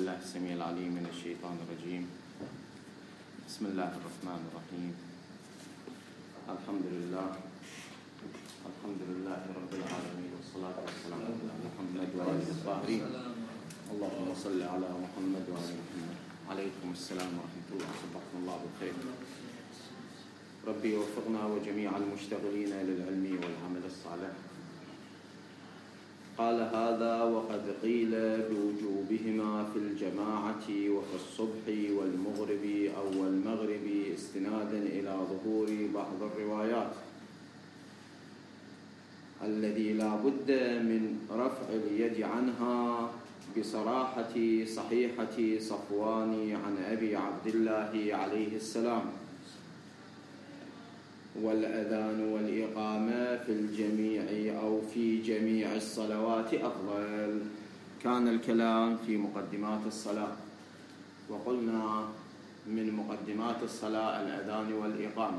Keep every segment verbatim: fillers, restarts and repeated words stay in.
بالله السميع العليم من الشيطان الرجيم. بسم الله الرحمن الرحيم. الحمد لله الحمد لله رب العالمين، والصلاة والسلام على محمد وآله الطاهرين. اللهم صل على محمد وآل محمد. عليكم السلام ورحمة الله، صبحكم الله بالخير. ربي وفقنا وجميع المشتغلين للعلم والعمل الصالح. قال هذا وقد قيل بوجوبهما في الجماعة وفي الصبح والمغرب أو المغرب استنادا إلى ظهور بعض الروايات الذي لا بد من رفع اليد عنها بصراحة صحيحة صفوان عن أبي عبد الله عليه السلام، والأذان والإقامة في الجميع أو في جميع الصلوات أفضل. كان الكلام في مقدمات الصلاة، وقلنا من مقدمات الصلاة الأذان والإقامة،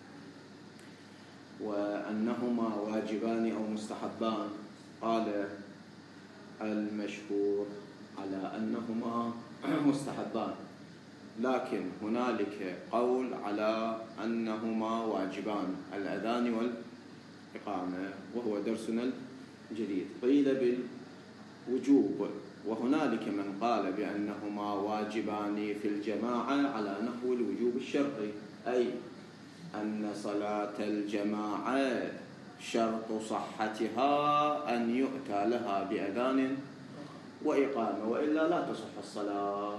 وأنهما واجبان أو مستحبان. قال المشهور على أنهما مستحبان، لكن هنالك قول على أنهما واجبان، الأذان والإقامة، وهو درسنا الجديد. قيل بالوجوب، وهنالك من قال بأنهما واجبان في الجماعة على نحو الوجوب الشرطي، أي أن صلاة الجماعة شرط صحتها أن يؤتى لها بأذان وإقامة، وإلا لا تصح الصلاة.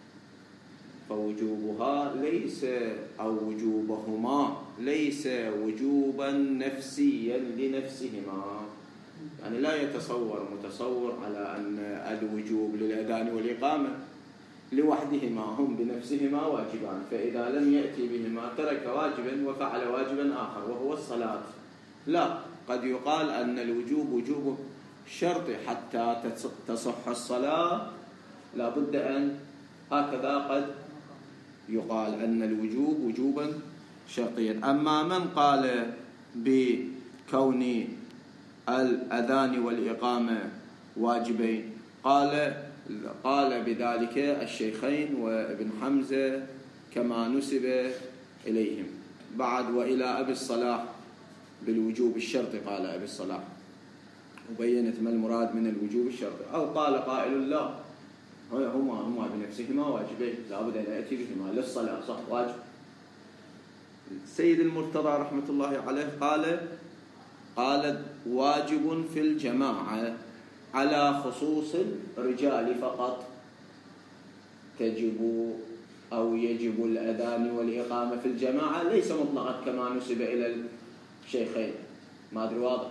فوجوبها ليس أو وجوبهما ليس وجوبا نفسيا لنفسهما، يعني لا يتصور متصور على أن الوجوب للأذان والإقامة لوحدهما هم بنفسهما واجبان، فإذا لم يأتي بهما ترك واجبا وفعل واجبا آخر وهو الصلاة. لا، قد يقال أن الوجوب وجوب شرط حتى تصح الصلاة، لا بد أن هكذا قد يقال أن الوجوب وجوبا شرطيا. أما من قال بكون الأذان والإقامة واجبين، قال قال بذلك الشيخين وابن حمزة كما نسب إليهم. بعد وإلى أبي الصلاح بالوجوب الشرطي قال أبي الصلاح، وبينت ما المراد من الوجوب الشرطي. أو قال قائل لا، هما هما بنفسهما واجبين، لابد أن يأتي بهما للصلاة، صح واجب. السيد المرتضى رحمة الله عليه قال قال واجب في الجماعة على خصوص الرجال فقط، تجب أو يجب الأذان والإقامة في الجماعة، ليس مطلقا كما نسب إلى الشيخين، ما أدري واضح.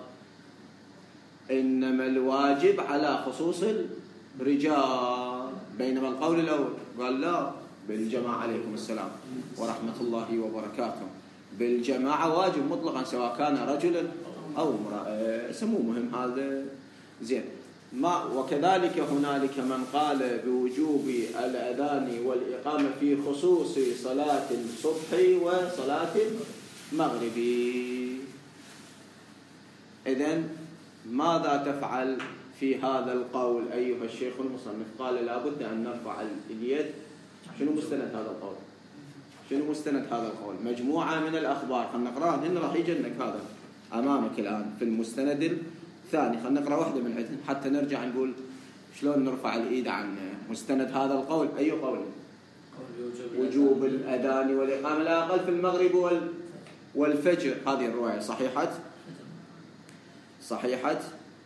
إنما الواجب على خصوص الرجال، بينما القول الأول قال لا، بالجماعة عليكم السلام ورحمة الله وبركاته، بالجماعة واجب مطلقا سواء كان رجلا أو امرأة. سموه مهم هذا زين. ما وكذلك هنالك من قال بوجوب الأذان والإقامة في خصوص صلاة الصبح وصلاة المغرب. إذن ماذا تفعل في هذا القول أيها الشيخ المصنف؟ قال لا بد أن نرفع اليد. شنو مستند هذا القول؟ شنو مستند هذا القول؟ مجموعة من الأخبار، خلنا نقرأها، هنا راح يجنك هذا أمامك الآن في المستند الثاني. خلنا نقرأ واحدة من عندهم حتى نرجع نقول شلون نرفع الإيد عن مستند هذا القول. أي قول؟ وجوب الأذان والإقامة لا أقل في المغرب والفجر. هذه الرواية صحيحة صحيحة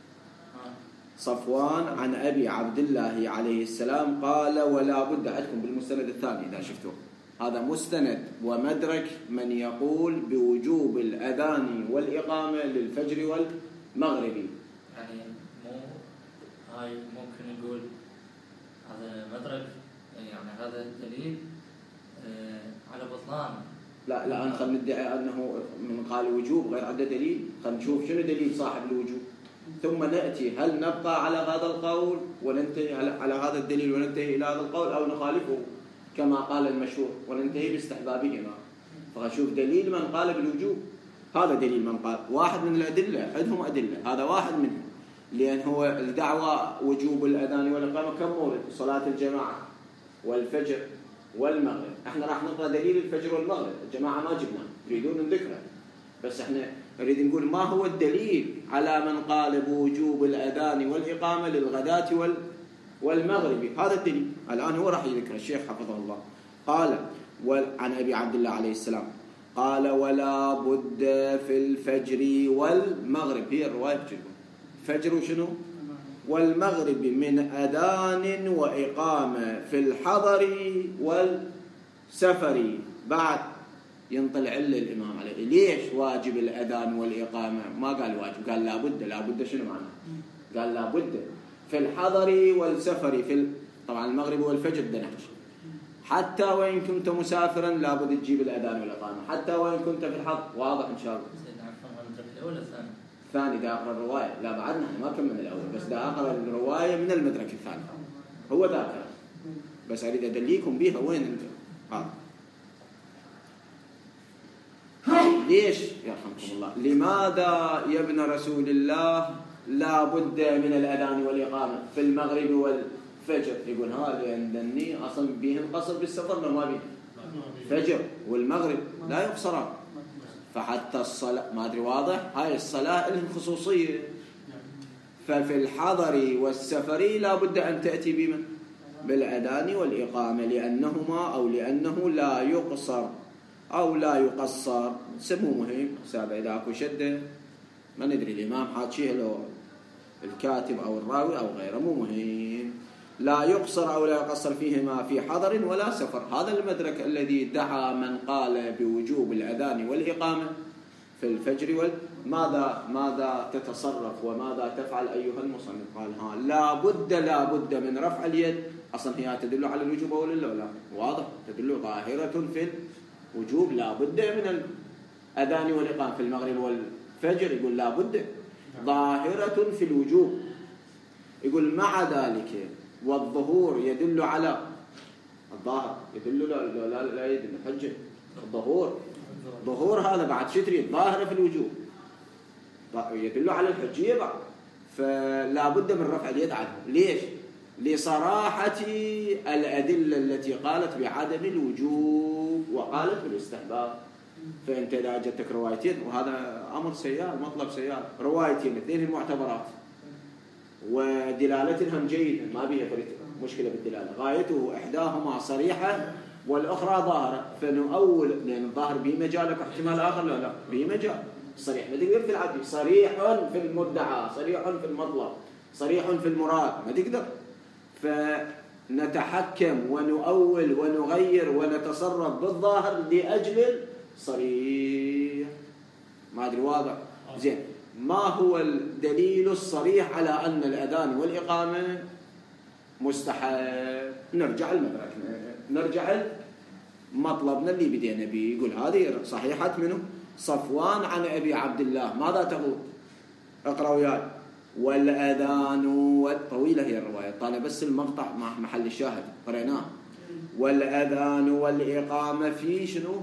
صفوان عن أبي عبد الله عليه السلام قال ولا بد. عندكم بالمستند الثاني إذا شفتوه، هذا مستند ومدرك من يقول بوجوب الأذان والإقامة للفجر والمغرب. يعني مو هاي ممكن نقول هذا مدرك، يعني هذا دليل على بطلان. لا لا، أنا خلنا ندعي أنه من قال وجوب غير عنده دليل. خلنا نشوف شنو دليل صاحب الوجوب، ثم نأتي هل نبقى على هذا القول وننتهي على هذا الدليل وننتهي إلى هذا القول، أو نخالفه كما قال المشهور وننتهي باستحبابهما. فشوف دليل من قال بالوجوب، هذا دليل من قال. واحد من الأدلة، عندهم أدلة، هذا واحد منهم. لأن هو الدعوة وجوب الأذان والإقامة كم مورد؟ صلاة الجماعة والفجر والمغرب. احنا راح نقرأ دليل الفجر والمغرب، الجماعة ما جبنا، تريدون نذكره، بس احنا نريد نقول ما هو الدليل على من قال بوجوب الأذان والإقامة للغداة وال والمغرب. هذا الدليل الآن هو راح يذكر الشيخ حفظه الله. قال عن أبي عبد الله عليه السلام قال ولا بد في الفجر والمغرب، هي الرواية بتقول الفجر وشنو والمغرب من أذان وإقامة في الحضر والسفر. بعد ينطلع إلا الإمام عليه ليش واجب الأذان والإقامة؟ ما قال واجب، قال لابد. لابد شنو معناه؟ قال لابد في الحضر والسفر. في ال... طبعا المغرب والفجر دنحش. حتى وإن كنت مسافرا لابد تجيب الأذان والإقامة، حتى وإن كنت في الحضر. واضح إن شاء الله؟ الأول الثاني ثاني دا أقرأ الرواية. لا بعدنا ما كملنا الأول، بس دا أقرأ الرواية من المدرك الثاني. هو ذاك بس أريد أدليكم بيها وين أنت. آه. ليش يرحمكم الله؟ لماذا يا ابن رسول الله لا بد من الأذان والإقامة في المغرب والفجر؟ يقول ها لأنني أصلا بيهم قصر بالسفر، ما بيه فجر والمغرب لا يقصران. فحتى الصلاة ما أدري واضح، هاي الصلاة لهم خصوصية. ففي الحضر والسفر لا بد أن تأتي بمن؟ بالأذان والإقامة، لأنهما أو لأنه لا يقصر أو لا يقصر. سمو مهم سابع إذا أكو شدة ما ندري الإمام حاكيه لو الكاتب أو الراوي أو غيره، مو مهم. لا يقصر أو لا يقصر فيهما في حضر ولا سفر. هذا المدرك الذي دعا من قال بوجوب الأذان والإقامة في الفجر وال... ماذا ماذا تتصرف وماذا تفعل أيها المصنف؟ قال ها لا بد لا بد من رفع اليد. أصلا هي تدل على الوجوب أو لا؟ واضح، تدل ظاهرة في الوجوب. لا بد من الأذان والإقامة في المغرب والفجر، يقول لا بد ظاهرة في الوجوب. يقول مع ذلك والظهور يدل على الظاهر، يدل لا لا لا يدل حجة الظهور. ظهور هذا بعد شتري ظاهرة في الوجوب، يدل على الحجية بعد. فلا بد من رفع اليد عنه. ليش؟ لصراحة الأدلة التي قالت بعدم الوجوب وقالت بالاستحباب. فأنت إذا جتك روايتين، وهذا أمر سيال مطلب سيال، روايتين اثنين المعتبرات ودلالتهم جيدة، ما بيها مشكلة بالدلالة، غايته إحداهما صريحة والأخرى ظاهرة، فنؤول لأن الظاهر به مجالك احتمال آخر. لا لا به مجال صريح، ما تقدر تلعب صريح في المدعى، صريح في المطلب، صريح في المراد، ما تقدر. فنتحكم ونؤول ونغير ونتصرف بالظاهر لأجل صريح. ما أدري واضح؟ زين، ما هو الدليل الصريح على أن الأذان والإقامة مستحب؟ نرجع المدركنا، نرجع مطلبنا اللي بدينا به. يقول هذه صحيحة منه صفوان عن أبي عبد الله. ماذا تقول؟ اقرأ وياي. والأذان طويلة هي الرواية، طالع بس المقطع مع محل الشاهد قرأناه. والأذان والإقامة في شنو؟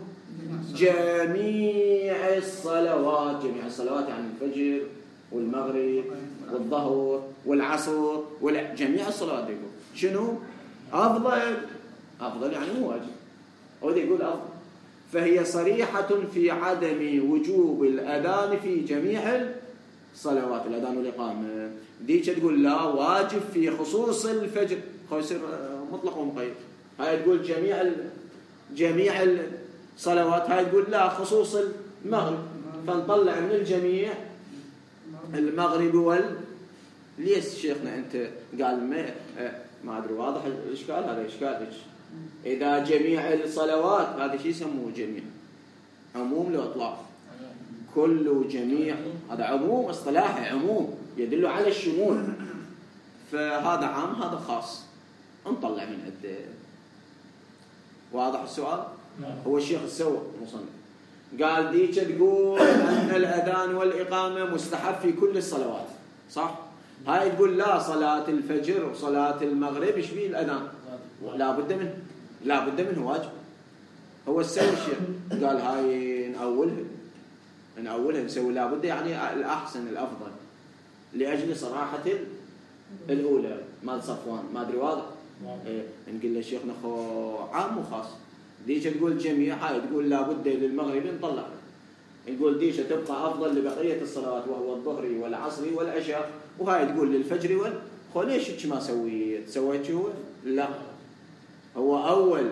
جميع الصلوات. جميع الصلوات يعني الفجر والمغرب والظهر والعصر وجميع الصلوات. يقول شنو؟ أفضل. أفضل يعني مو واجب، هو يقول أفضل. فهي صريحة في عدم وجوب الأذان في جميع الصلوات، الأذان والإقامة. ديك تقول لا واجب في خصوص الفجر، خو يصير مطلق ومقيد. هاي تقول جميع ال... جميع الصلوات، هاي تقول لا خصوص المغرب. فنطلع من الجميع المغرب وال ليش شيخنا أنت قال ما ما أدري واضح الإشكال؟ هذا إشكال. إذا جميع الصلوات هذا شيء يسموه جميع، عموم لو إطلاق، كل جميع هذا عموم اصطلاحي، عموم يدل على الشمول. فهذا عام هذا خاص، نطلع من عده. واضح السؤال؟ هو الشيخ السوى مصنف قال ديك تقول أن الأذان والإقامة مستحب في كل الصلوات، صح؟ هاي تقول لا صلاة الفجر وصلاة المغرب ايش بيه الأذان؟ لا بد منه، لا بد منه واجب. هو السوى الشيخ قال هاي نأولها نأولها نسوي لا بد، يعني الأحسن الأفضل. لأجل صراحة الأولى مال صفوان. ما أدري واضح؟ إيه نقول له شيخنا خو عام وخاص. ديش تقول جميع، هاي تقول لابد للمغرب نطلع، نقول ديش تبقى أفضل لبقية الصلوات وهو الظهر والعصر والعشاء، وهاي تقول للفجر وال خو ليش ما سويت؟ سويت هو؟ لا، هو أول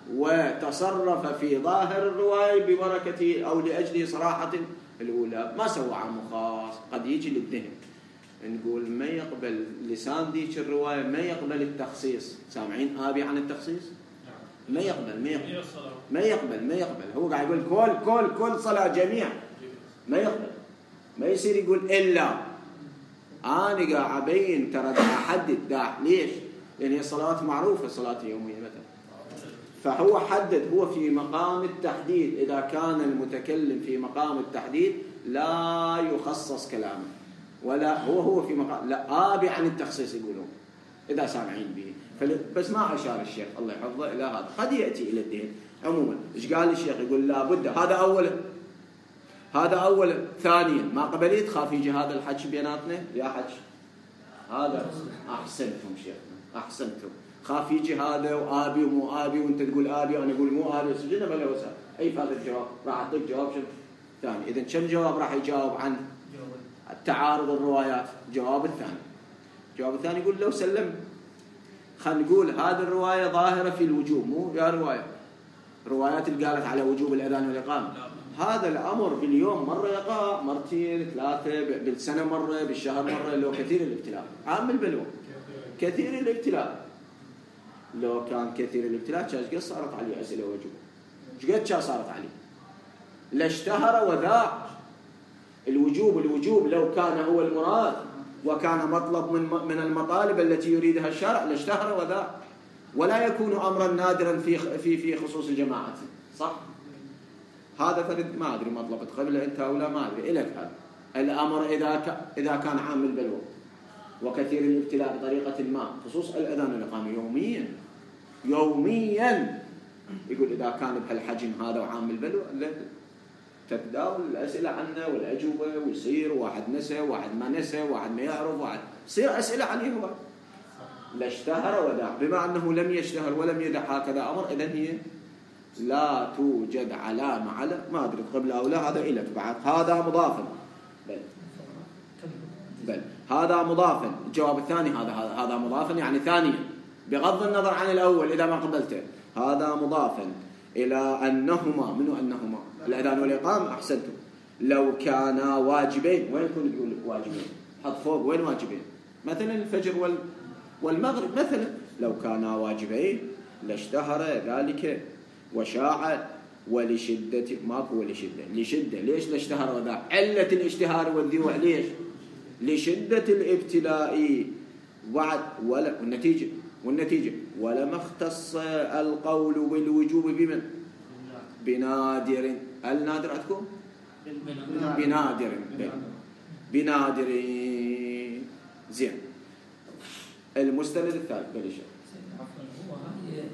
وتصرف في ظاهر الرواية ببركة أو لأجل صراحة الأولى، ما سوى عام وخاص. قد يجي للذهن نقول ما يقبل لسان ديك الرواية، ما يقبل التخصيص. سامعين آبي عن التخصيص؟ ما يقبل ما يقبل ما يقبل ما يقبل هو قاعد يقول كل كل كل صلاة جميع، ما يقبل. ما يصير يقول إلا أنا قاعد أبين ترى دا أحدد دا. ليش؟ لأن هي الصلوات معروفة، صلاة يومية مثلا، فهو حدد. هو في مقام التحديد، إذا كان المتكلم في مقام التحديد لا يخصص كلامه، ولا هو هو في مقام لا آبي عن التخصيص يقولون إذا سامعين به. بس ما أشار الشيخ الله يحفظه إلى هذا، قد يأتي إلى الدين. عموما إيش قال الشيخ؟ يقول لا بد. هذا أولا هذا أولا ثانيا ما قبليت خاف يجي هذا الحج بيناتنا يا حج. هذا أحسنتم شيخنا أحسنتم. خاف يجي هذا وآبي ومو آبي، وأنت تقول آبي وأنا أقول مو آبي، سجلنا بلا وسع. أي هذا الجواب راح أعطيك جواب شنو ثاني. إذا كم جواب راح يجاوب عن التعارض الروايات؟ جواب الثاني. جواب الثاني يقول لو سلم، خلينا نقول هذه الرواية ظاهرة في الوجوب، مو يا رواية روايات اللي قالت على وجوب الأذان والإقامة. هذا الأمر باليوم مرة يقع، مرتين ثلاثة بالسنة مرة، بالشهر مرة. لو كثير الابتلاء عام البلوى، كثير الابتلاء. لو كان كثير الابتلاء كان قد صارت عليه أسئلة وجوب، قد كان صارت عليه لاشتهر وذاع الوجوب. الوجوب لو كان هو المراد وكان مطلب من من المطالب التي يريدها الشرع لاشتهر وذاع، ولا يكون أمرا نادرا في في في خصوص الجماعة. صح؟ هذا فرد ما أدري مطلبت قبله أنت أو لا، ما أدري إلك. هذا الأمر إذا إذا كان عام البلوى وكثير الابتلاء بطريقة ما، خصوص الأذان والإقامة يوميا يوميا. يقول إذا كان بهالحجم هذا وعام البلوى تتداول الأسئلة عنه والأجوبة، ويصير واحد نسى واحد ما نسى واحد ما يعرف واحد، يصير أسئلة عليه هو. لا اشتهر ودع، بما أنه لم يشتهر ولم يدع هكذا أمر، إذن هي لا توجد علامة على ما أدري قبل أو لا. هذا إلك بعد، هذا مضافا. بل بل هذا مضافا. الجواب الثاني هذا هذا هذا مضافا يعني ثانيا، بغض النظر عن الأول إذا ما قبلته. هذا مضافا إلى أنهما، منو أنهما؟ الأذان والإقامة. أحسنتم. لو كانا واجبين، وين يكون يقول واجبين؟ حط فوق وين واجبين؟ مثلا الفجر وال والمغرب مثلا، لو كانا واجبين لاشتهر ذلك وشاع ولشدة. ماكو ولشدة، لشدة. ليش لاشتهر وذا؟ علة الاشتهار والذوع ليش؟ لشدة الابتلاء. وعد ولا والنتيجة والنتيجة ولما اختص القول بالوجوب بمن؟ بنادر. النادر عندكم؟ بنادر. بنادر. زين. المستند الثالث بلش. عفوا هو هاي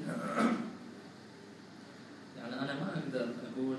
يعني أنا ما أقدر أقول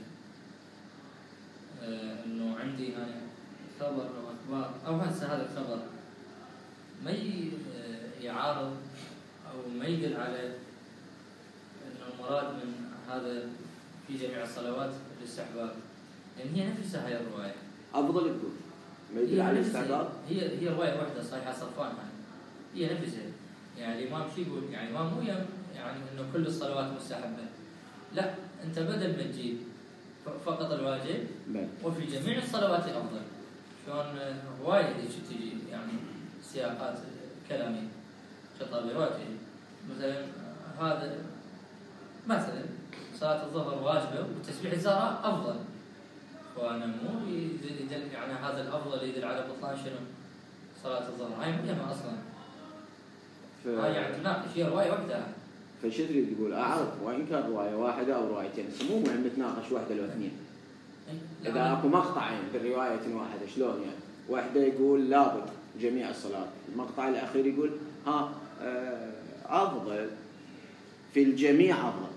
آه إنه عندي يعني خبر أو أخبار أو هسه هذا الخبر ما يعارض أو ما يدل على إنه المراد من هذا في جميع الصلوات الاستحباب، لأن هي نفسها هي الرواية. أفضل تقول ما يدل على الاستحباب. هي هي رواية واحدة صحيحة صفوان، هي نفسها. يعني الإمام شو يقول؟ يعني الإمام مو يعني إنه كل الصلوات مستحبة، لا، أنت بدل ما تجيب فقط الواجب وفي جميع الصلوات أفضل. شلون رواية هذه تجي يعني سياقات كلامية خطابية واجب. مثلا هذا مثلا صلاة الظهر واجبة وتسبيح الزهراء أفضل، وأنا مو يدل يعني هذا الأفضل يدل على بطلان شنو؟ صلاة الظهر هاي مهمة أصلا. ف... هاي يعني تناقش هي رواية واحدة. فش تريد تقول؟ أعرف وإن كان رواية واحدة أو روايتين، مو مهم نتناقش واحدة لو اثنين. إذا أكو مقطعين برواية واحدة شلون يعني؟ واحدة يقول لابد جميع الصلاة، المقطع الأخير يقول ها أفضل في الجميع أفضل.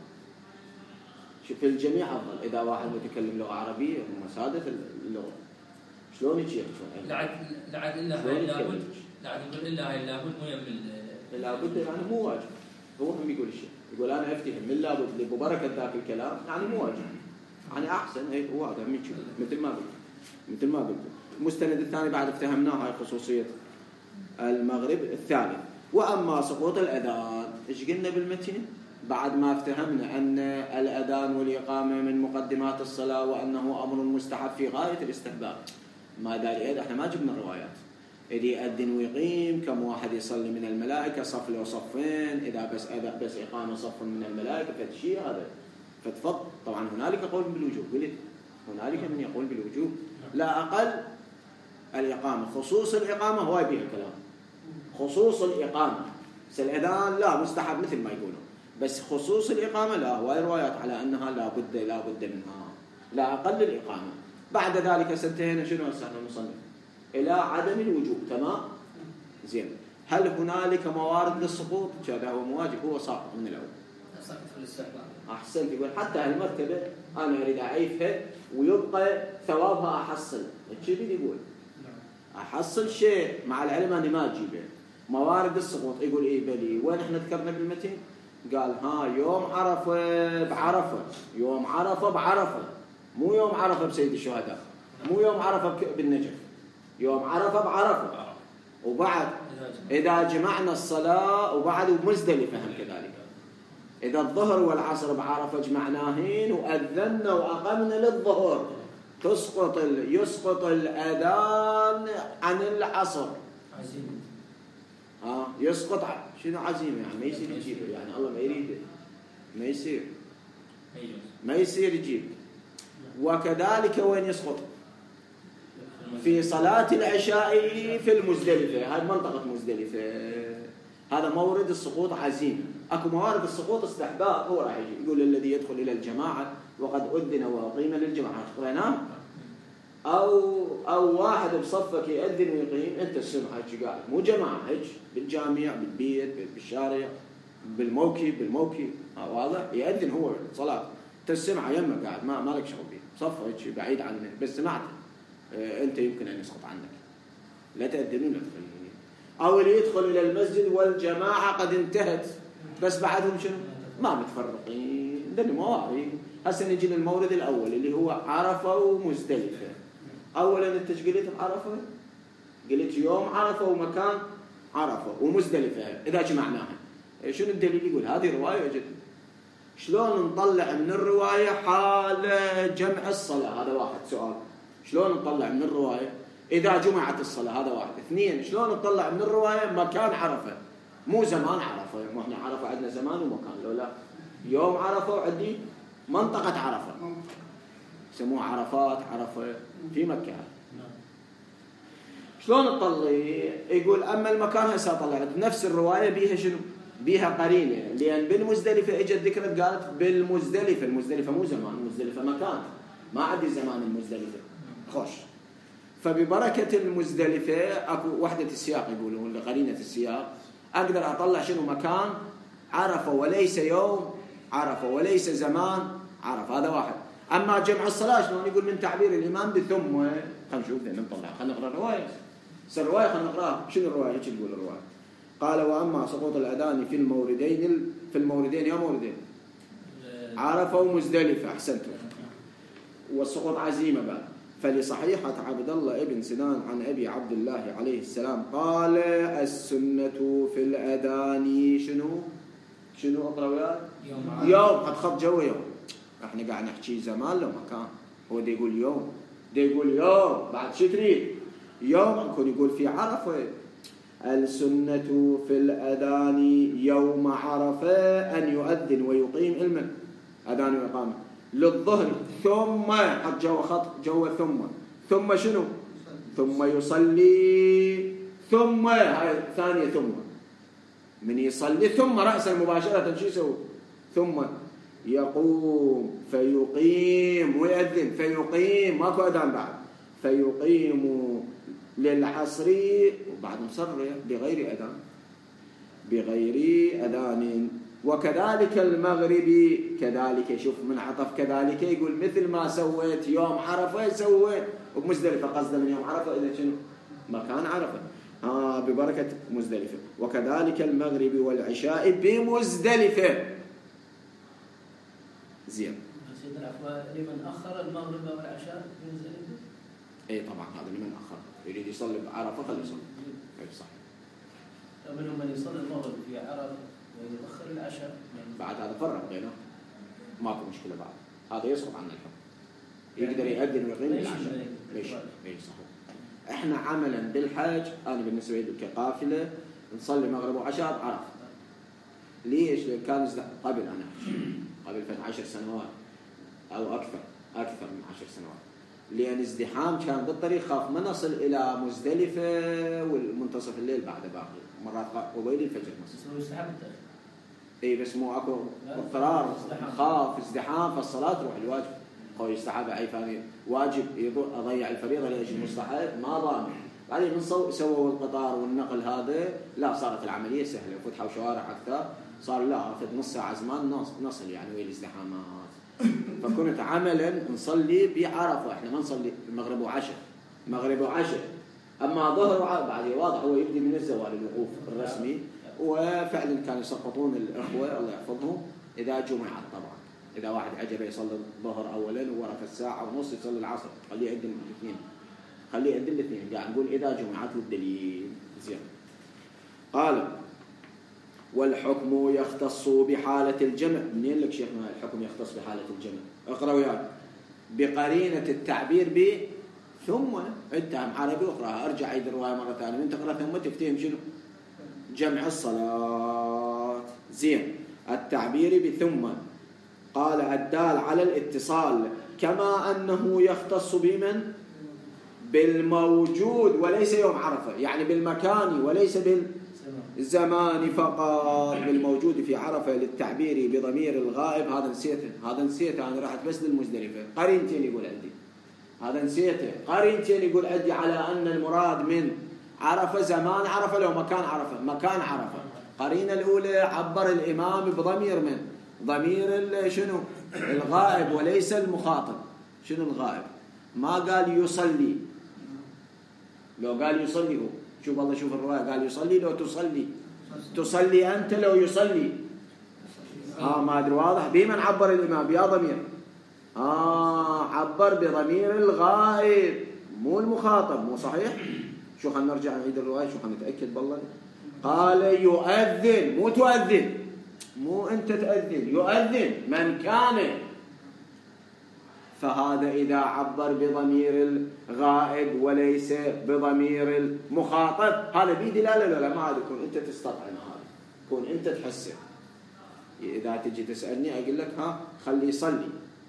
شوف في الجميع أفضل إذا واحد متكلم لغة عربية هم سادة اللغة. شلون يجيرجون؟ لعد لعد إلا هاي لابد لعد يقول إلا هاي لابد مو يم لابد يعني مو واجب. هو هم يقول الشيء يقول أنا أفتهم من لابد ببركة ذاك الكلام يعني مو واجب يعني أحسن هيك واضح مثل ما قلت مثل ما قلت. المستند الثاني بعد افتهمناه هاي خصوصية المغرب الثالث. وأما سقوط الأذان إيش قلنا بالمتن بعد ما افتهمنا أن الأذان والإقامة من مقدمات الصلاة وأنه أمر مستحب في غاية الاستحباب. ما داري إحنا ما جبنا الروايات. إذا يأذن ويقيم كم واحد يصلي من الملائكة صف له صفين إذا بس إذا بس إقامة صف من الملائكة فتشي هذا فتفضل. طبعا هنالك قول بالوجوب قلت هنالك من يقول بالوجوب لا أقل الإقامة خصوص الإقامة هو بها كلام خصوص الإقامة. الأذان لا مستحب مثل ما يقولون بس خصوص الإقامة لا هواي روايات على أنها لا بد لا بد منها لا أقل الإقامة. بعد ذلك سنتين شنو هسه نصنف إلى عدم الوجوب. تمام زين. هل هنالك موارد للسقوط؟ هذا هو مواجب هو ساقط من الأول. ساقط في الاستحباب. أحسنت. يقول حتى هالمرتبة أنا أريد أعيفها ويبقى ثوابها أحصل. الشيء يقول أحصل شيء مع العلم أني ما أجيبه. موارد السقوط يقول إيه بلي وين إحنا ذكرنا بالمتن؟ قال ها يوم عرفة بعرفة يوم عرفة بعرفة مو يوم عرفة بسيد الشهداء مو يوم عرفة بالنجف يوم عرفة بعرفة. وبعد إذا جمعنا الصلاة وبعد مزدلفة هم كذلك. إذا الظهر والعصر بعرفة جمعناهن وأذنا وأقمنا للظهر تسقط ال... يسقط الأذان عن العصر. عزيمة. ها يسقط ع... شنو عزيمة يعني ما يصير يجيبه يعني الله ما يريد ما يصير ما يصير يجيب. وكذلك وين يسقط؟ في صلاة العشاء في المزدلفة. هذه منطقة مزدلفة هذا مورد السقوط عزيمة. أكو موارد السقوط استحباب هو راح يجي يقول الذي يدخل إلى الجماعة وقد أذن وأقيم للجماعة قريناه أو أو واحد بصفك يأذن ويقيم أنت السمع هيك قاعد مو جماعة هيك بالجامع بالبيت بالشارع بالموكب بالموكب واضح يأذن هو صلاة تسمع يمك قاعد ما مالك شغل بيه صف هيك بعيد عنه بس سمعت أنت يمكن أن يسقط عنك لا تأذنون لا تقيمون. أو اللي يدخل إلى المسجد والجماعة قد انتهت بس بعدهم شنو ما متفرقين. ده موارد. هسه نجي للمورد الأول اللي هو عرفة ومزدلفة. أولا أنت قلت بعرفة قلت يوم عرفة ومكان عرفة ومزدلفة إذا جمعناها شنو الدليل؟ يقول هذه رواية جدا. شلون نطلع من الرواية حال جمع الصلاة؟ هذا واحد سؤال. شلون نطلع من الرواية إذا جمعت الصلاة؟ هذا واحد. اثنين شلون نطلع من الرواية مكان عرفة مو زمان عرفة؟ ما احنا عرفة عندنا زمان ومكان لو لا يوم عرفة وعندي منطقة عرفة يسموها عرفات عرفة في مكة. شلون نطلع؟ يقول أما المكان هسه طلعت نفس الرواية بيها شنو بيها قرينة لأن بالمزدلفة اجت ذكرت قالت بالمزدلفة. المزدلفة مو زمان المزدلفة مكان ما عندي زمان المزدلفة خوش. فببركة المزدلفة أكو وحدة السياق يقولون لقرينة السياق أقدر أطلع شنو مكان عرفة وليس يوم عرفة وليس زمان عرفة. هذا واحد. أما جمع الصلاة شلون؟ يقول من تعبير الإمام بثم. خلينا نشوف ذي نطلع خلينا نقرأ الرواية. الرواية خلينا نقرأها. شنو الرواية؟ ايش تقول الرواية؟ قال وأما سقوط الأذان في الموردين في الموردين يا موردين عرفة ومزدلفة. أحسنتم. والسقوط عزيمة بعد. فلصحيحة عبد الله ابن سنان عن أبي عبد الله عليه السلام قال السنة في الأذان شنو شنو أقرأ وياي يوم يوم قد خط جو يوم. احنا قاعد نحكي زمان لو مكان. هو دي يقول يوم دي يقول يوم بعد شو تريد يوم يكون يقول في عرفة. السنة في الأذان يوم عرفة أن يؤذن ويقيم علما أذان وإقامة للظهر ثم حط جو خط جو ثم ثم شنو ثم يصلي ثم هاي ثانية ثم من يصلي ثم رأسا مباشرة شو يسوي ثم يقوم فيقيم ويأذن فيقيم ماكو أذان بعد فيقيم للعصر وبعد مصر بغير أذان بغير أذان وكذلك المغربي كذلك. شوف من عطف كذلك يقول مثل ما سويت يوم عرفة سويت ومزدلفة، قصده من يوم عرفة إذا شنو مكان عرفة آه ببركة مزدلفة. وكذلك المغرب والعشاء بمزدلفة. زين. سيدنا العفو لمن أخر المغرب والعشاء بمزدلفة. إيه طبعا هذا لمن أخر يريد يصلي بعرفة خليه يصلي. إيه صح. منهم من يصلي المغرب في عرفة ويؤخر العشاء. بعد هذا فرق بينه ماكو مشكلة بعد، هذا يسقط عن الحكم، يقدر يأذن ويقيم العشاء. ليش؟ ليش صحيح. احنا عملا بالحج انا بالنسبه لي كقافله نصلي مغرب وعشاء بعرفه. ليش؟ لان كان قبل انا قبل عشر سنوات او اكثر اكثر من عشر سنوات، لان ازدحام كان بالطريق خاف ما نصل الى مزدلفه والمنتصف الليل بعد باقي مرات قبيل الفجر نصل. اي بس مو اكو اضطرار خاف ازدحام فالصلاه تروح الواجب. هو يستحب اي ثاني واجب اضيع الفريضه لاجل المستحب ما ضامن. بعدين من سووا القطار والنقل هذا لا صارت العمليه سهله وفتحوا شوارع اكثر، صار لا اخذ نص ساعه زمان نصل يعني وين الازدحامات. فكنت عملا نصلي بعرفه، احنا ما نصلي المغرب وعشاء مغرب وعشاء اما ظهر وعشاء بعد واضح هو يبدي من الزوال الوقوف الرسمي. وفعلا كانوا يسقطون الاخوه الله يحفظهم اذا جمعت. طبعا اذا واحد عجبه يصلي الظهر اولا وورا الساعه ونص يصلي العصر خليه يقدم الاثنين خليه يقدم الاثنين قاعد نقول اذا جمعت والدليل زين. قال والحكم يختص بحاله الجمع. منين لك شيخنا الحكم يختص بحاله الجمع؟ اقرا وياي. بقرينه التعبير ب ثم انت عربي اقراها ارجع عيد الروايه مره ثانيه من تقرا ثم تفتهم شنو جمع الصلاه. زين. التعبير بثم قال الدال على الاتصال كما أنه يختص بمن بالموجود وليس يوم عرفة، يعني بالمكان وليس بالزمان فقط. بالموجود في عرفة للتعبير بضمير الغائب. هذا نسيته هذا نسيته أنا رحت بس للمزدلفة قرينتين يقول عندي هذا نسيته قرينتين يقول عندي على أن المراد من عرفة زمان عرفة لو مكان عرفة مكان عرفة. قرينة الأولى عبر الإمام بضمير من ضمير شنو الغائب وليس المخاطب. شنو الغائب؟ ما قال يصلي. لو قال يصلي هو شوف الله شوف الرواية قال يصلي لو تصلي تصلي أنت لو يصلي آه ما أدري واضح. بمن عبر الإمام بيا ضمير آه عبر بضمير الغائب مو المخاطب مو صحيح. شو خلنا نرجع نعيد الرواية شو خلنا نتأكد بالله. قال يؤذن مو تؤذن مو أنت تأذن يؤذن من كان. فهذا إذا عبر بضمير الغائب وليس بضمير المخاطب هذا بيه دلالة لا لا ما عاد يكون أنت تستطعم هذا كون أنت تحسن. إذا تجي تسألني أقول لك ها خلي يصلي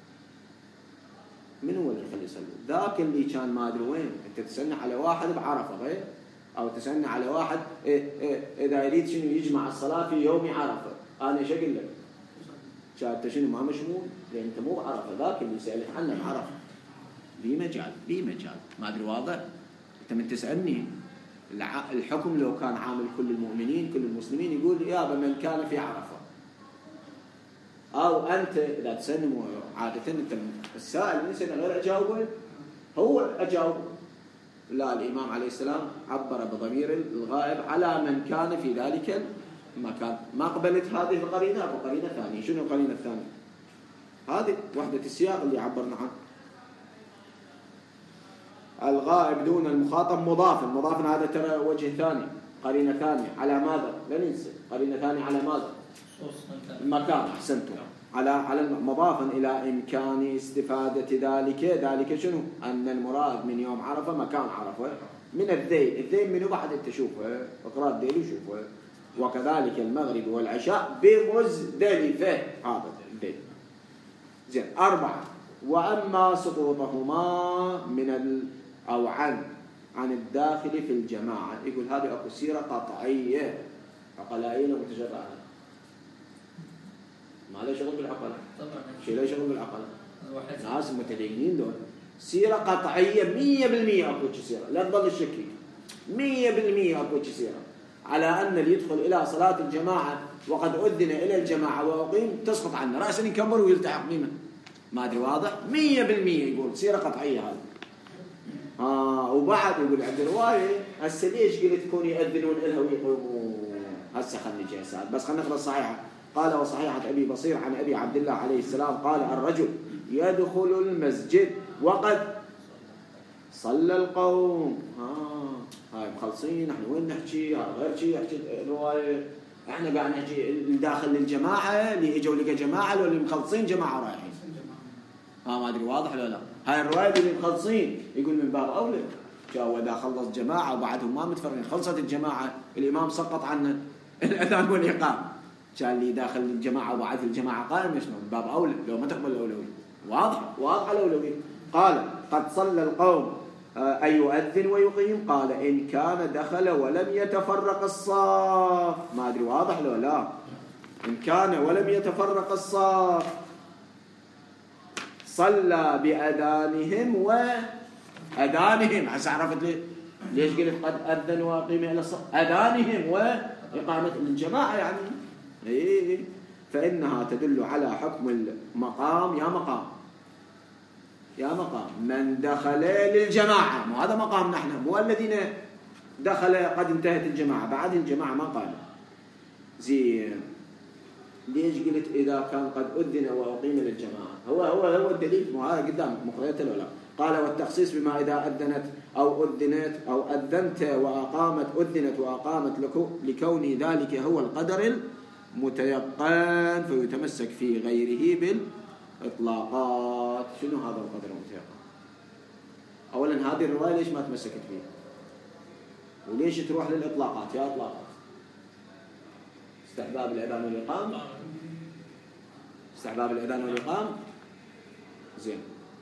من هو اللي خلي يصلي؟ ذاك اللي كان ما أدري وين. أنت تسألني على واحد بعرفة غير أو تسألني على واحد إيه إيه إذا يريد شنو يجمع الصلاة في يوم عرفة أنا إيش أقول لك؟ شاهدت شنو ما مشمول لأن أنت مو بعرفة ذاك اللي يسألك عنه بعرفة بي مجال بي مجال ما أدري واضح. أنت من تسألني الحكم لو كان عامل كل المؤمنين كل المسلمين يقول يا من كان في عرفة أو أنت إذا تسألني عادة أنت السائل نسأل غير أجاوبه هو أجاوب. لا الإمام عليه السلام عبر بضمير الغائب على من كان في ذلك المكان. ما قبلت هذه القرينة أو قرينة ثانية. شنو القرينة الثانية؟ هذه وحدة السياق اللي عبرنا عنه. الغائب دون المخاطب مضاف. المضاف هذا ترى وجه ثاني قرينة ثانية على ماذا؟ لا ننسى قرينة ثانية على ماذا؟ المكان. أحسنتم. على على مضافا إلى إمكان استفادة ذلك. ذلك شنو؟ أن المراد من يوم عرفة مكان عرفة من الذيل. الذيل منو بعد أنت شوفه اقرأ الذيل وشوفه. وكذلك المغرب والعشاء بمزدلفة. هذا الذيل. زين. أربعة. وأما سقوطهما من ال أو عن عن الداخل في الجماعة يقول هذه أكو سيرة قطعية عقلائية ومتجرعة. ما له شغل بالعقل طبعا شيء له شغل بالعقل ناس متدينين دول. سيرة قطعية مية بالمية أكو سيرة لا تظل الشكي مية بالمية أكو سيرة على أن اللي يدخل إلى صلاة الجماعة وقد أذن إلى الجماعة وأقيم تسقط عنه، رأسا يكبر ويلتحق بما ما أدري واضح مية بالمية يقول سيرة قطعية هذا. آه وبعد يقول عند رواية هسه ليش قلت كون يأذنون إلها ويقومون؟ هسه خلني نجي هسه بس خلينا نقرأ الصحيحة. قال وصحيحة أبي بصير عن أبي عبد الله عليه السلام قال الرجل يدخل المسجد وقد صلى القوم. آه هاي مخلصين احنا وين نحكي غير شيء يحكي رواية احنا قاعد نحكي داخل الجماعة اللي اجوا لقى جماعة لو اللي مخلصين جماعة رايحين. اه ما ادري واضح ولا لا. هاي الرواية اللي مخلصين يقول من باب اولى جاء اذا خلص جماعة وبعدهم ما متفرقين خلصت الجماعة الامام سقط عنه الاذان والاقامة كان اللي داخل الجماعة وبعد الجماعة قائم يشنو من باب اولى لو ما تقبل الاولوية. واضح واضح الاولوية. قال قد صلى القوم أي يؤذن ويقيم. قال إن كان دخل ولم يتفرق الصاف. ما أدري واضح لو لا. إن كان ولم يتفرق الصاف صلى بأذانهم وأذانهم. عسى عرفت ليه ليش قلت قد أذن وأقيم إلى الصف أذانهم وإقامة الجماعة يعني إيه. فإنها تدل على حكم المقام. يا مقام يا مقام من دخل للجماعة مو هذا مقام نحن مو الذين دخل قد انتهت الجماعة بعد الجماعة ما قال زين. ليش قلت إذا كان قد أذن وأقيم للجماعة هو هو هو الدليل مو هذا قدام مقريته ولا. قال والتخصيص بما إذا أذنت أو أذنت أو أذنت وأقامت أذنت وأقامت لكون ذلك هو القدر المتيقن فيتمسك في غيره بال إطلاقات. شنو هذا القدر المتيقن؟ أولا هذه الرواية ليش ما تمسكت فيها؟ وليش تروح للإطلاقات؟ يا إطلاقات استحباب الأذان والإقام استحباب الأذان والإقام زين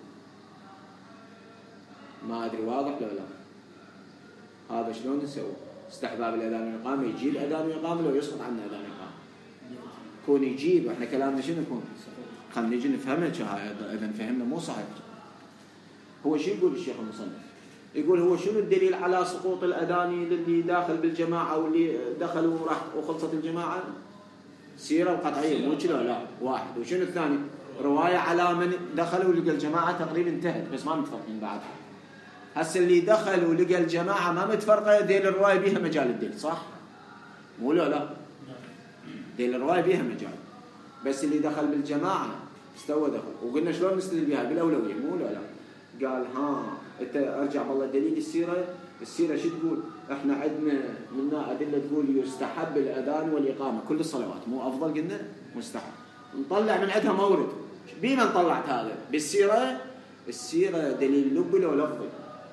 ما أدري واضح ولا لا. هذا شلون نسوي؟ استحباب الأذان والإقامة يجيب أذان وإقامة لو يسقط عنه أذان وإقامة كون يجيب. وإحنا كلامنا شنو يكون؟ خلينا نجي نفهمها إذا فهمنا مو صحيح. هو شو يقول الشيخ المصنف؟ يقول هو شنو الدليل على سقوط الأذان للي داخل بالجماعة واللي دخلوا وراح وخلصت الجماعة؟ سيرة القطعية مو كذا لا واحد. وشنو الثاني؟ رواية على من دخلوا ولقى الجماعة تقريبا انتهت بس ما متفرقين بعد. هسه اللي دخل ولقى الجماعة ما متفرقة ديل الرواية بيها مجال الدل صح؟ مو لا لا ديل الرواية بيها مجال. بس اللي دخل بالجماعة استوى دخل. وقلنا شلون نستدل بها بالأولوية مو لا لا. قال ها انت ارجع والله دليل السيرة. السيرة شو تقول؟ احنا عندنا منا أدلة تقول يستحب الأذان والإقامة كل الصلوات مو أفضل قلنا مستحب. نطلع من عندها مورد بينا طلعت هذا بالسيرة. السيرة دليل لبي لو لفظي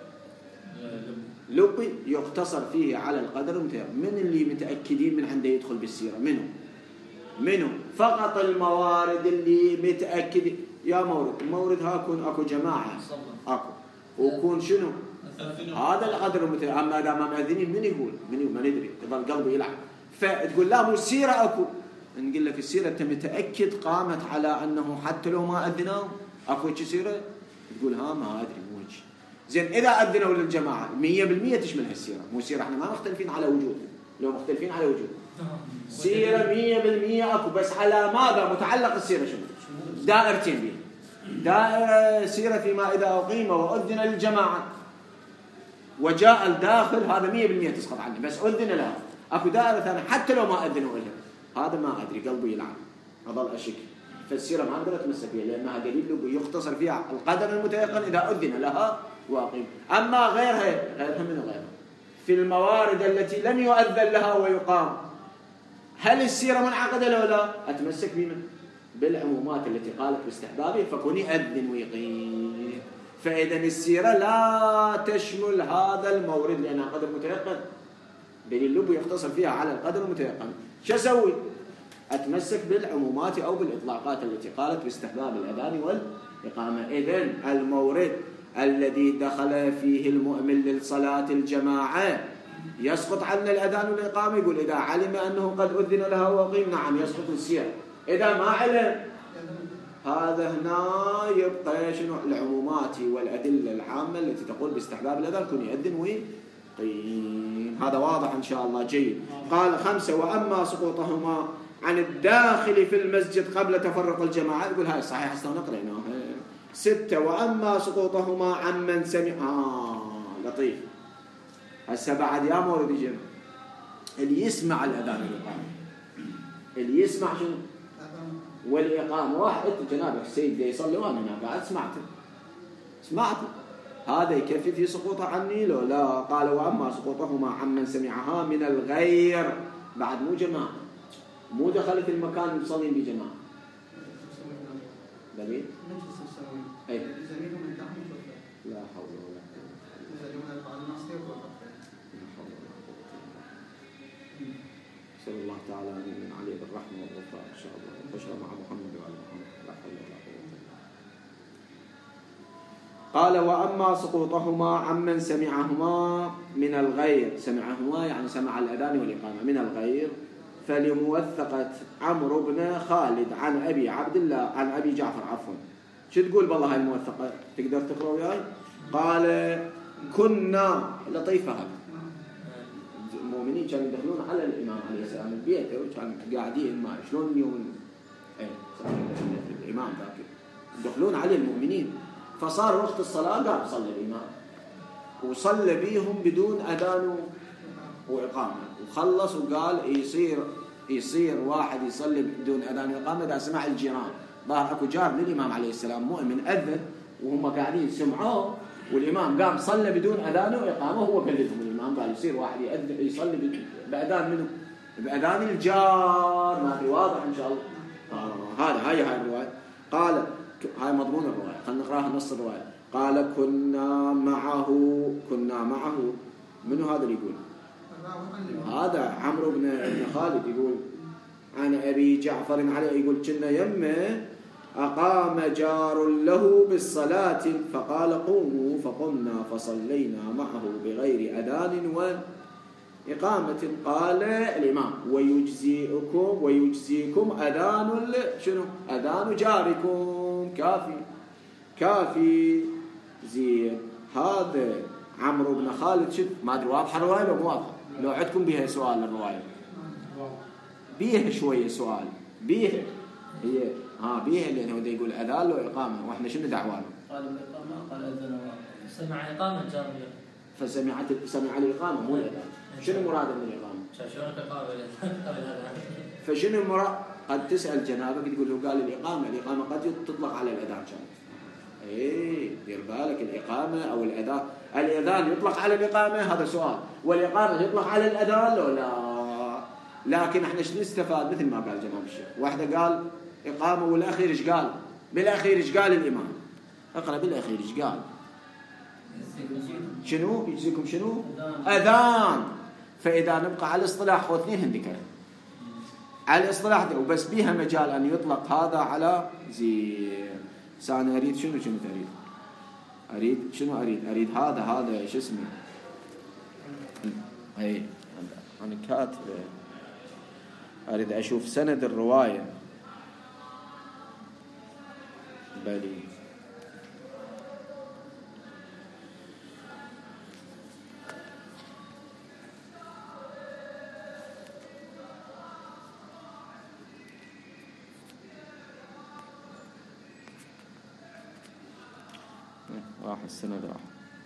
لبي يقتصر فيه على القدر المتيقن. من اللي متأكدين من عنده يدخل بالسيرة منه منه فقط الموارد اللي متأكد. يا مورد المورد هاكون اكو جماعة اكو وكون شنو هذا القدر المتيقن. اما اذا ما مأذنين من يقول من ما ندري يظل قلبه يلعب. فتقول لا مو السيرة اكو. نقول لك السيرة انت متأكد قامت على انه حتى لو ما أذنوا اكو شي سيرة. تقول ها ما ادري مو هيك زين. اذا أذنوا للجماعة مية بالمية تشمل هالسيرة مو سيرة. احنا ما مختلفين على وجوده لو مختلفين على وجوده سيرة مية بالمية اكو. بس على ماذا متعلق السيرة شنو؟ دائرتين بيه. دائرة سيرة فيما إذا أقيم وأذن للجماعة وجاء الداخل هذا مية بالمية تسقط عنه بس أذن له. أكو دائرة ثانية حتى لو ما أذنوا إلها هذا ما أدري قلبي يلعب أظل أشك. فالسيرة ما أقدر أتمسك فيها لأنها دليل يختصر فيها القدر المتيقن إذا أذن لها وأقيم. أما غيرها غيرها من غيرها في الموارد التي لم يؤذن لها ويقام هل السيرة منعقدة لو لا؟ أتمسك بمن؟ بالعمومات التي قالت باستحبابه فكون يأذن ويقيم. فإذا السيرة لا تشمل هذا المورد لأنها قدر متيقن. دليل لب يختصر فيها على القدر المتيقن. شو أسوي؟ أتمسك بالعمومات أو بالإطلاقات التي قالت باستحباب الأذان والإقامة. إذن المورد الذي دخل فيه المؤمن للصلاة الجماعة يسقط عنا الأذان والإقامة. يقول إذا علم أنه قد أذن لها وقيم نعم يسقط السيرة. إذا ما علم هذا هنا يبقى شنو العمومات والأدلة العامة التي تقول باستحباب الأذان كن يأذن ويقيم. هذا واضح إن شاء الله جيد. قال خمسة وأما سقوطهما عن الداخل في المسجد قبل تفرق الجماعة، يقول هاي صحيح أصلا نقرأناها. ستة وأما سقوطهما عمن سمع. آه لطيف. هسه بعد يا مورد يجي اللي يسمع الأذان والإقامة، اللي يسمع شنو والإقامة. واحد أنت جنابك السيد يصلي وأنا هنا قاعد سمعته سمعته هذا يكفي في سقوطه عني لو لا؟ قال وأما سقوطهما عمن سمعها من الغير، بعد مو جماعة، مو دخلت المكان يصلي بجماعة. دليل؟ أي. لا حول ولا قوة. نسأل الله تعالى أن يمن عليه بالرحمة والغفران إن شاء الله، وبشر مع محمد وعلى محمد. لا حول ولا قوة. قال وأما سقوطهما عمن سمعهما من الغير، سمعهما يعني سمع الأذان والإقامة من الغير، فلموثقة عمرو بن خالد عن أبي عبد الله عن أبي جعفر عفوا. شو تقول بالله هاي الموثقة؟ تقدر تقرأ وياي؟ قال كنا لطيفة هذا. المؤمنين كانوا يدخلون على الإمام عليه السلام البيت وكانوا قاعدين ما شلون اليوم إيه الإمام ذاك يدخلون عليه المؤمنين، فصار وقت الصلاة قام صلى الإمام وصلى بيهم بدون أذان وإقامة، وخلص وقال يصير يصير واحد يصلي بدون أذان وإقامة إذا سمع الجيران. ظهر أكو جار للإمام عليه السلام مؤمن أذن وهم قاعدين سمعوه، والإمام قام صلى بدون أذان وإقامة، هو قلدهم الإمام قال يصير واحد يأذن يصلي بأذان منه بأذان الجار. ما في واضح إن شاء الله. آه هذا هاي هاي الرواية. قال هاي مضمون الرواية، خلينا نقراها نص الرواية. قال كنا معه كنا معه منو هذا اللي يقول؟ هذا عمرو بن خالد يقول عن أبي جعفر عليه يقول كنا يمه أقام جار له بالصلاة فقال قوموا فقمنا فصلينا معه بغير أذان وإقامة. قال الإمام ويجزيكم ويجزيكم أذان شنو؟ أذان جاركم. كافي كافي زين. هذا عمرو بن خالد شد ما أدري واضحة الرواية لو مو واضحة؟ لو عندكم بيها سؤال الرواية بيها شوية سؤال بيها هي ها بيها لأنه ده يقول أذان له إقامة وإحنا شنو دعوانا؟ قال الإقامة قال أذن سمع إقامة جامية فسمعت سمع الإقامة مو الأذان. شنو مراد من الإقامة؟ شلون إقامة؟ فشنو المراد؟ قد تسأل جنابك تقول له قال الإقامة، الإقامة قد تطلق على الأذان كان. إيه دير بالك الإقامة أو الأذان، الأذان يطلق على الإقامة هذا سؤال، والإقامة يطلق على الأذان لو لا. لكن احنا شنو نستفاد؟ مثل ما قال جناب الشيخ، واحدة قال إقامة والأخير إيش قال؟ بالأخير إيش قال الإمام؟ اقرأ بالأخير إيش قال؟ شنو يجزيكم شنو؟ أذان. فإذا نبقى على الاصطلاح واثنين هندكر على الاصطلاح ده وبس بيها مجال أن يطلق هذا على زي سأنا أريد شنو شنو تريد؟ أريد شنو أريد؟ أريد هذا هذا إيش اسمه؟ أي أنا كاتب أريد أشوف سند الرواية. بالي راح السند راح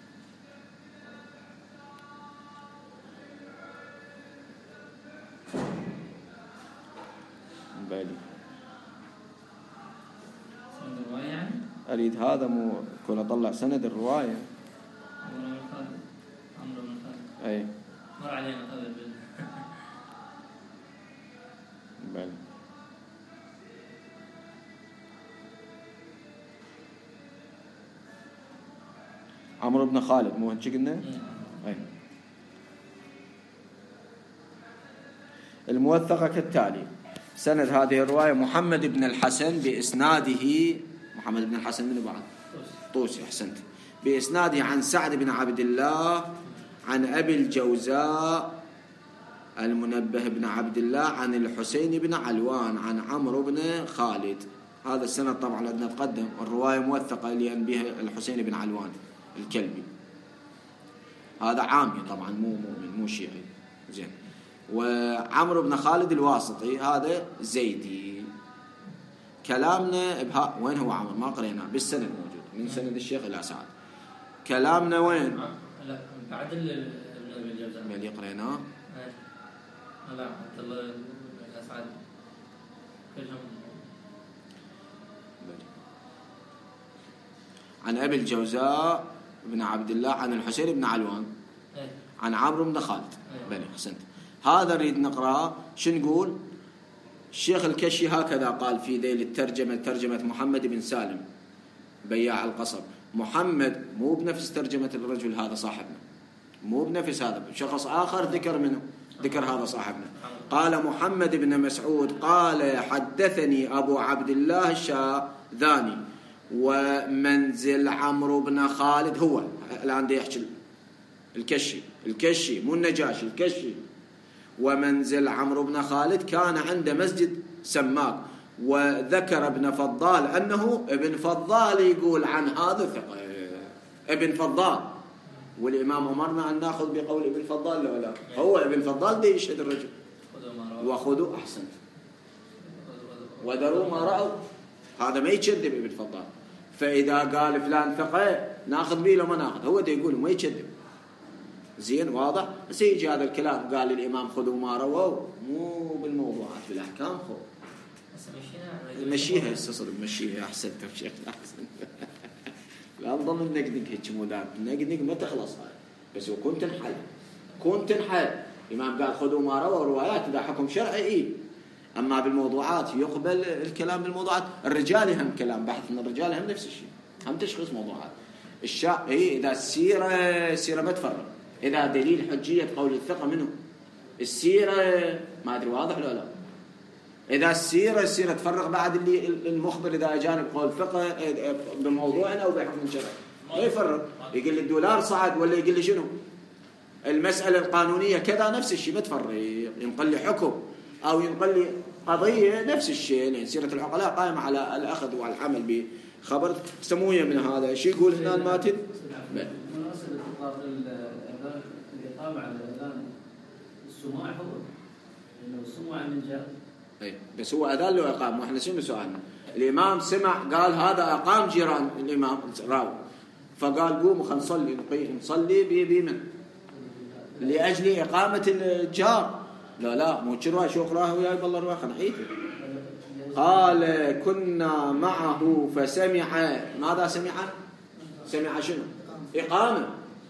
بالي سند الرواية يعني؟ أريد هذا مو كون أطلع سند الرواية. عمرو بن خالد عمرو بن خالد أي مر علينا قبل بالي عمرو بن خالد مو هنشي قلنا؟ أي الموثقة كالتالي. سند هذه الرواية محمد بن الحسن بإسناده محمد بن الحسن من بعد طوسي أحسنت بإسناده عن سعد بن عبد الله عن أبي الجوزاء المنبه بن عبد الله عن الحسين بن علوان عن عمرو بن خالد. هذا السند طبعا لدينا تقدم، الرواية موثقة لأن بها الحسين بن علوان الكلبي، هذا عامي طبعا مو مؤمن مو شيعي. زين. وعمرو بن خالد الواسطي هذا زيدي. كلامنا بها وين هو عمرو؟ ما قريناه بالسند موجود من سند الشيخ إلى سعد. كلامنا وين؟ لا بعد ابن ابي الجوزاء اللي قريناه. لا عبد الله الأسعد كلهم. عن أبي الجوزاء بن عبد الله عن الحسين بن علوان عن عمرو بن خالد. بلي حسنت. هذا نريد نقرأ. شو نقول؟ الشيخ الكشي هكذا قال في ذيل الترجمة ترجمة محمد بن سالم بياع القصب. محمد مو بنفس ترجمة الرجل هذا صاحبنا، مو بنفس هذا، شخص آخر ذكر منه، ذكر هذا صاحبنا. قال محمد بن مسعود قال حدثني أبو عبد الله الشاذاني ومنزل عمرو بن خالد. هو الآن دي يحكي الكشي، الكشي مو النجاشي، الكشي. ومنزل عمرو بن خالد كان عند مسجد سماك. وذكر ابن فضال أنه ابن فضال يقول عن هذا ثقة، ابن فضال. والإمام أمرنا أن نأخذ بقول ابن فضال لا لا، هو ابن فضال دي يشهد الرجل. وخذوا أحسن ودروا ما رأوا، هذا ما يكذب ابن فضال. فإذا قال فلان ثقة ناخذ به لو ما ناخذ، هو ده يقول ما يكذب. زين واضح. بس يجي هذا الكلام قال الإمام خذوا ما رووا، مو بالموضوعات بالأحكام خذ مشيها استصل مشيها. أحسن تمشي أحسن. لا نظل نقدق هيك مودات نقدق ما تخلص هاي. بس وكون تنحل كون تنحل. الإمام قال خذوا ما رووا روايات إذا حكم شرعي إيه. أما بالموضوعات يقبل الكلام بالموضوعات. الرجال هم كلام بحث من الرجال هم نفس الشيء، هم تشخيص موضوعات. الشاء إيه إذا السيرة السيرة ما تفرق، إذا دليل حجية قول الثقة منه السيرة ما أدري واضح ولا لا. إذا السيرة السيرة تفرق بعد اللي المخبر إذا أجانب قول ثقة بموضوعنا أو بحكم شرعي ما يفرق. يقول لي الدولار صعد ولا يقول لي شنو المسألة القانونية كذا نفس الشيء ما تفرق. ينقل لي حكم أو ينقل لي قضية نفس الشيء. لأن سيرة العقلاء قائمة على الأخذ والعمل بخبر سموية من هذا. شيء يقول هنا الماتن مناسبة إطلاق الأذان الإقامة على الأذان السماع هو إنه السماع من جاء. أي بس هو أذان له إقامة. وإحنا شنو سؤالنا؟ الإمام سمع قال هذا أقام جيران الإمام راو فقال قوموا خلينا نصلي نصلي بي بي من لأجل إقامة الجار. لا لا مو شروه شو أقراه وياي بالله رواخ نحيته. قال كنا معه فسمع. ماذا سمع؟ سمع شنو؟ إقامة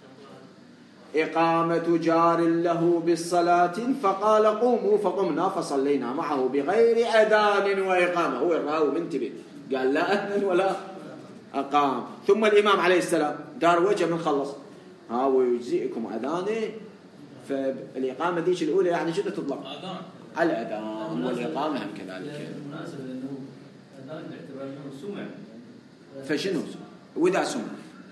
إقامة جار له بالصلاة فقال قوموا فقمنا فصلينا معه بغير أذان وإقامة. هو الراوي منتبه قال لا أذن ولا أقام. ثم الإمام عليه السلام دار وجه من خلص ها ويجزئكم أذانه. فالإقامة ديش الأولى يعني شنو تطلق؟ أذان على الأذان والإقامة هم كذلك. مناسبة لأنه أذان باعتبار أنه سمع. فشنو؟ وإذا سمع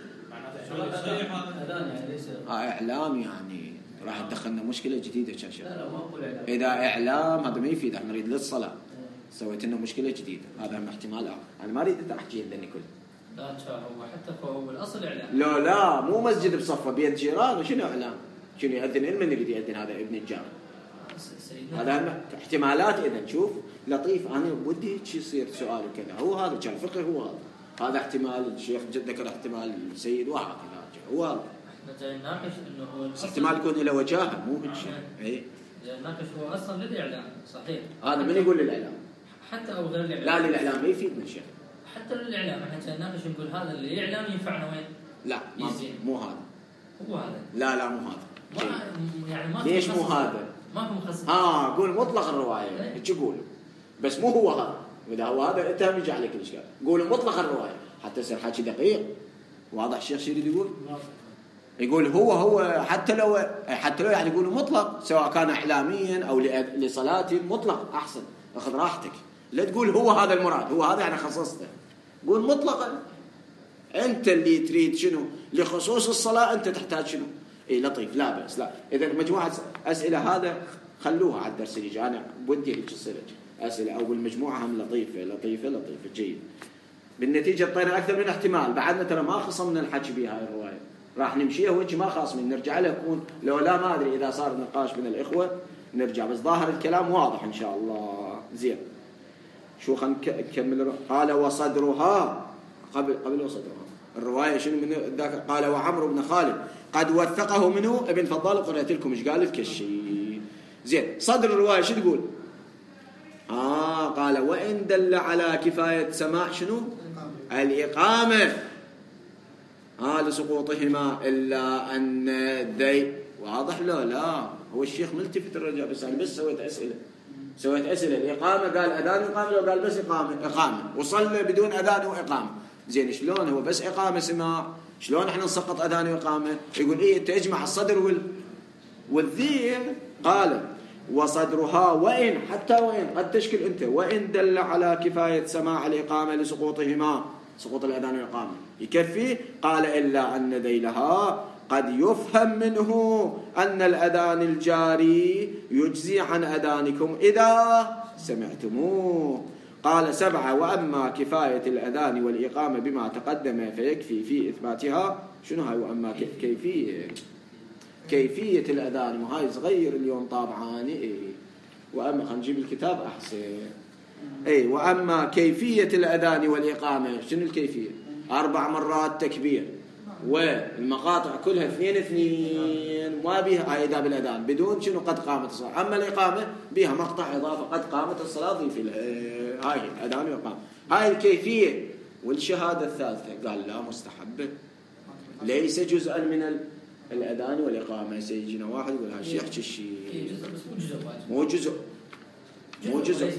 أذان يعني ليس إعلام يعني راح تدخلنا مشكلة جديدة كان شيء. لا لا ما أقول إعلام. إذا إعلام هذا ما يفيد. احنا نريد للصلاة سويت لنا مشكلة جديدة. هذا هم احتمال آخر. أنا ما أريد أحكي لأني كل لا هو حتى هو الأصل إعلام. لا لا مو مسجد بصفة بيت جيران وشنو إعلام؟ شنو يأذن؟ من يريد يأذن؟ هذا ابن الجار. هذا احتمالات. إذا شوف لطيف أنا بدي هيك يصير سؤال وكذا. هو هذا كان فقه. هو هذا هذا احتمال الشيخ ذكر احتمال السيد وهكذا. هو هذا احنا جاي نناقش انه هو احتمال يكون له وجاهه مو هيك شيء. اي جاي نناقش هو اصلا للاعلام صحيح. هذا من يقول للاعلام حتى او غير الاعلام. لا للاعلام ما يفيدنا شيء. حتى للاعلام احنا جاي نناقش نقول هذا اللي يعلم ينفعنا وين؟ لا مو هذا. هو هذا. لا لا مو هذا. ما يعني ما ليش مو هذا؟ ما في مخصص. اه قول مطلق الروايه ايش يقول بس مو هو هذا. اذا هو هذا انت يجي عليك الاشكال. قول مطلق الروايه حتى يصير حكي دقيق واضح. الشيخ شو يريد يقول؟ يقول هو هو حتى لو حتى لو يعني يقول مطلق سواء كان اعلاميا او لصلاه مطلق احسن. اخذ راحتك لا تقول هو هذا المراد. هو هذا يعني خصصته. قول مطلقا. انت اللي تريد شنو لخصوص الصلاه انت تحتاج شنو. اي لطيف لا بأس. لا اذا مجموعه اسئله هذا خلوها على الدرس اللي جاي. انا بدي هيك تصير اسئله او بالمجموعه هم لطيفه لطيفه لطيفه جيد. بالنتيجه اعطينا اكثر من احتمال. بعدنا ترى ما خصمنا الحكي بهاي الروايه. راح نمشيها وجه ما خاصمين نرجع لها. يكون لو لا ما ادري اذا صار نقاش من الاخوه نرجع، بس ظاهر الكلام واضح إن شاء الله. زين شو خلينا نكمل. قال وصدرها قبل قبل وصدرها الرواية شنو من ذاك؟ قال وعمرو بن خالد قد وثقه منه ابن فضال، قرأت لكم ايش قال الكشي. زين صدر الرواية شو تقول؟ آه قال وإن دل على كفاية سماع شنو؟ الإقامة آه لسقوطهما إلا أن ذي واضح. لا لا هو الشيخ ملتفت الرجاء، بس أنا بس سويت أسئلة سويت أسئلة الإقامة قال أذان إقامة، لو قال بس إقامة إقامة وصلى بدون أذان وإقامة. زين شلون هو بس إقامة سماع، شلون إحنا نسقط أذان وإقامة؟ يقول إيه أنت اجمع الصدر وال والذيل. قال وصدرها وإن حتى وإن قد تشكل أنت وإن دل على كفاية سماع الإقامة لسقوطهما، سقوط الأذان والإقامة يكفي. قال إلا أن ذيلها قد يفهم منه أن الأذان الجاري يجزي عن أذانكم إذا سمعتموه. قال سبعة وأما كفاية الأذان والإقامة بما تقدم فيكفي في إثباتها. شنو هاي وأما كيفية كيفية الأذان؟ وهاي صغير اليوم طابعان. إيه وأما خلينا نجيب الكتاب أحسن. إيه وأما كيفية الأذان والإقامة شنو الكيفية؟ أربع مرات تكبير والمقاطع كلها اثنين اثنين ما بيها هاي إذا بالأذان بدون شنو قد قامت الصلاة. أما الإقامة بيها مقطع إضافة قد قامت الصلاة ضيف هاي الأذان والإقامة. هاي الكيفية. والشهادة الثالثة قال لا مستحبة ليس جزءا من الأذان والإقامة. سيجينا واحد يقول هالشيء يحكي الشيء مو جزء مو جزء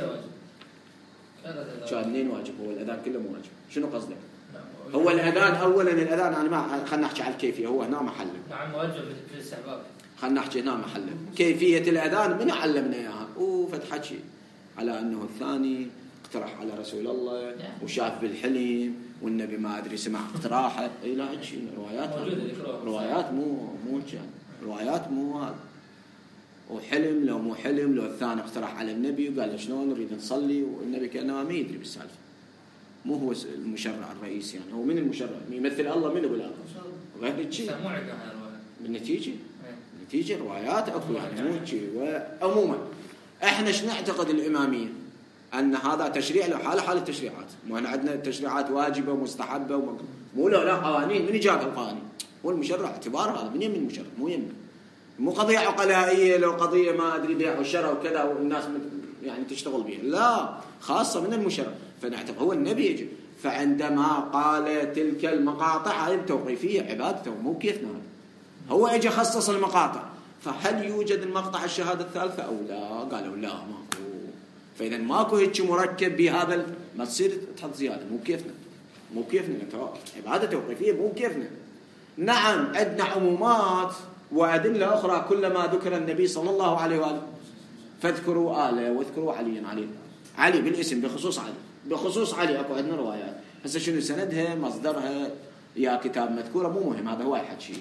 شو اثنين واجب. هو الأذان كله مو واجب. شنو قصدك؟ هو الأذان أولا الأذان أنا ما خلنا نحكي على الكيفية هو هنا محله. نعم موجب في الاستحباب. خلنا نحكي هنا محله كيفية الأذان من علمنا إياها. وفتحكي على أنه الثاني اقترح على رسول الله وشاف بالحلم والنبي ما أدري سمع اقتراحه. إيه لا هيك روايات روايات مو مو كان روايات مو هذا. وحلم لو مو حلم لو الثاني اقترح على النبي وقال شلون نريد نصلي والنبي كأنه ما يدري بالسالفة. مو هو المشرع الرئيسي يعني. هو من المشرع يمثل الله منه بالآخر غير شيء. بالنتيجة بالنتيجة روايات أكو يعني مو شيء. وعموما احنا ايش نعتقد الإمامية؟ أن هذا تشريع له حالة حال التشريعات. مو احنا عندنا تشريعات واجبة ومستحبة ومكروه. مو لا لا قوانين من جاب القوانين؟ هو المشرع اعتبار هذا من يم المشرع مو يم مو قضية عقلائية لو قضية ما أدري بيع وشراء وكذا والناس يعني تشتغل بها. لا خاصة من المشرع. فنعتبر هو النبي يجي. فعندما قال تلك المقاطع هذه التوقيفية عبادته مو كيفنا. هو اجى خصص المقاطع. فهل يوجد المقطع الشهادة الثالثة أو لا؟ قالوا لا ماكو. فإذا ماكو هيك مركب بهذا ما تصير تحط زيادة مو كيفنا مو كيفنا عبادة توقيفية مو كيفنا. نعم عندنا عمومات وأدلة أخرى كلما ذكر النبي صلى الله عليه وآله فاذكروا آله واذكروا عليا علي علي بالاسم بخصوص علي بخصوص علي أكو عندنا روايات. هسه شنو سندها مصدرها يا كتاب مذكورة مو مهم هذا هو الحكي.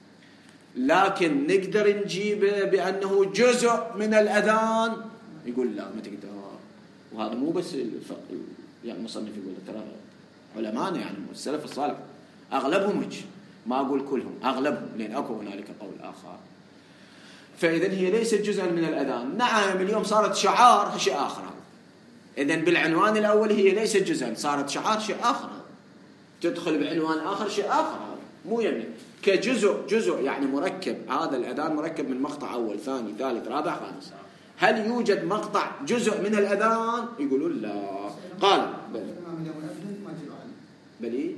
لكن نقدر نجيبه بأنه جزء من الأذان يقول لا ما تقدر. وهذا مو بس يعني المصنف يقول ترى علماءنا يعني السلف الصالح أغلبهم هيك ما أقول كلهم أغلبهم لأن أكو هنالك قول آخر. فإذا هي ليست جزءا من الأذان. نعم اليوم صارت شعار شيء آخر. إذن بالعنوان الأول هي ليست جزءا صارت شعار شيء آخر. تدخل بعنوان آخر شيء آخر مو يعني كجزء جزء يعني مركب. هذا الأذان مركب من مقطع أول ثاني ثالث رابع خامس. هل يوجد مقطع جزء من الأذان؟ يقولون لا. قال بلي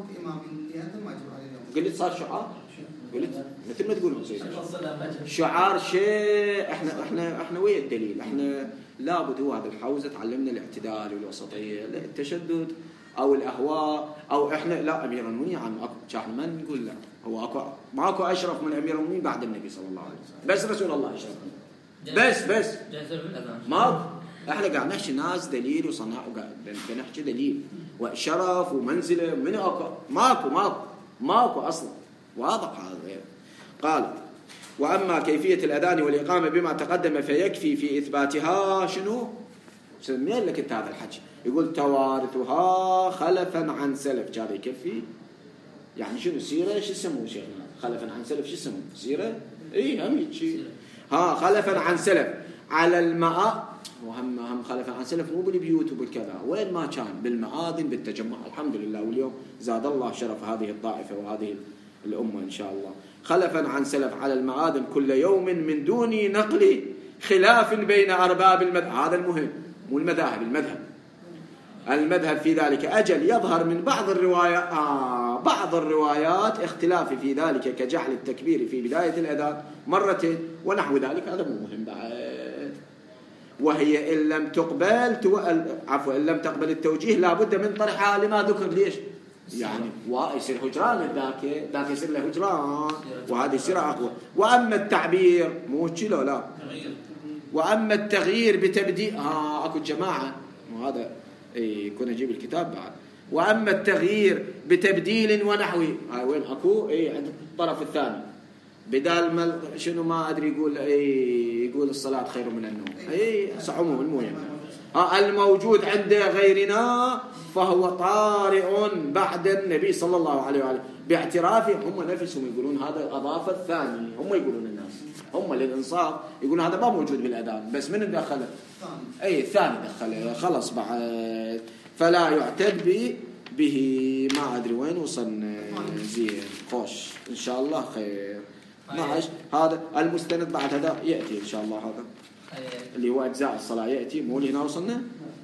قلت صار شعار قلت مثل ما تقولون شعار شيء. احنا احنا احنا ويا الدليل. احنا لابد هو هذا الحوزه تعلمنا الاعتدال والوسطيه لا التشدد او الاهواء او احنا لا امير المؤمنين عن اكو ما نقول لا هو اكو ماكو اشرف من امير المؤمنين بعد النبي صلى الله عليه وسلم بس رسول الله اشرف بس بس ما احنا قاعد نحكي ناس دليل وصناعه وقاعد بنحكي دليل وشرف ومنزله من اكو ماكو ماكو ماكو اصلا واضح هذا. قال واما كيفيه الاذان والاقامه بما تقدم فيكفي في اثباتها شنو سمين لك انت هذا الحكي. يقول توارثها خلفا عن سلف. هذا يكفي يعني شنو سيره شو يسموه شيخنا خلفا عن سلف شو يسموه سيره اي هم شيء ها خلفا عن سلف على الماء، وهم هم خلف عن سلف مو بالبيوت وبالكذا، وين ما كان بالمآذن بالتجمع. الحمد لله، واليوم زاد الله شرف هذه الطائفة وهذه الأمة إن شاء الله. خلفا عن سلف على المآذن كل يوم من دون نقل خلاف بين أرباب المذهب. هذا المهم، مو المذاهب، المذهب المذهب في ذلك. أجل يظهر من بعض الروايات آه بعض الروايات اختلاف في ذلك، كجعل التكبير في بداية الأذان مرتين ونحو ذلك. هذا مو مهم بعد. وهي إن لم تقبل تو... عفوا إن لم تقبل التوجيه لابد من طرحها لما ذكر. ليش؟ يعني ويصير هجران، ذاك ذاك يصير له هجران، وهذه يصير أقوى. وأما التعبير مو كيلو لا، وأما التغيير بتبديل ها أكو جماعة، وهذا إيه كنا نجيب الكتاب بعد. وأما التغيير بتبديل ونحوه، هاي وين أكو إيه عند الطرف الثاني، بدال ما شنو ما أدري يقول إيه يقول الصلاة خير من النوم، إيه صعومه المهم. ها الموجود عند غيرنا فهو طارئ بعد النبي صلى الله عليه وآله، باعترافهم هم نفسهم يقولون هذا أضاف الثاني. هم يقولون الناس هم للإنصاف يقولون هذا ما موجود بالأذان، بس من دخله؟ أي الثاني دخله خلص بعد. فلا يعتد به. ما أدري وين وصلنا. زين خوش إن شاء الله خير. ماشي. هذا المستند بعد هذا يأتي إن شاء الله، هذا اللي هو أجزاء الصلاة يأتي. مو هنا وصلنا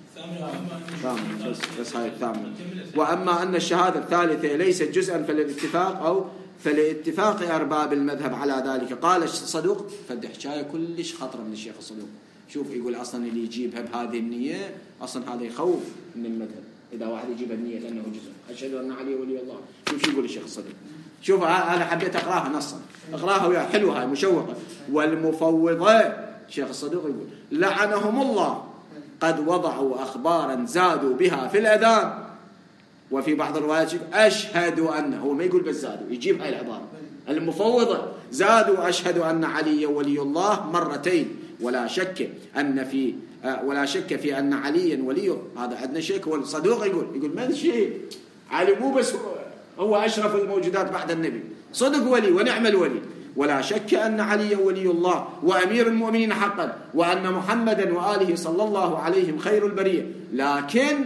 ثامن، بس بس هاي الثامن. وأما أن الشهادة الثالثة ليست جزءا فالاتفاق أو فلاتفاق أرباب المذهب على ذلك. قال الصدوق فد حكاية كلش خطرة من الشيخ الصدوق. شوف يقول أصلا اللي يجيبها بهذه النية أصلا هذا يخوف من المذهب. إذا واحد يجيب النية لأنه جزء، أشهد أن علي ولي الله. شوف شو يقول الشيخ الصدوق. شوف أنا حبيت أقراها نصا، أقراها ويا حلوة هاي مشوقة. والمفوضة الشيخ الصدوق يقول لعنهم الله قد وضعوا أخبارا زادوا بها في الأذان، وفي بعض الروايات أشهد أن، هو ما يقول بس زادوا، يجيب هاي العبارة المفوضة، زادوا أشهد أن علي ولي الله مرتين، ولا شك أن في ولا شك في أن عليا ولي. هذا عندنا شك. والصدوق يقول يقول من شيء علي مو بس هو أشرف الموجودات بعد النبي، صدق ولي ونعم الولي. ولا شك أن علي ولي الله وأمير المؤمنين حقا، وأن محمدا وآله صلى الله عليهم خير البرية، لكن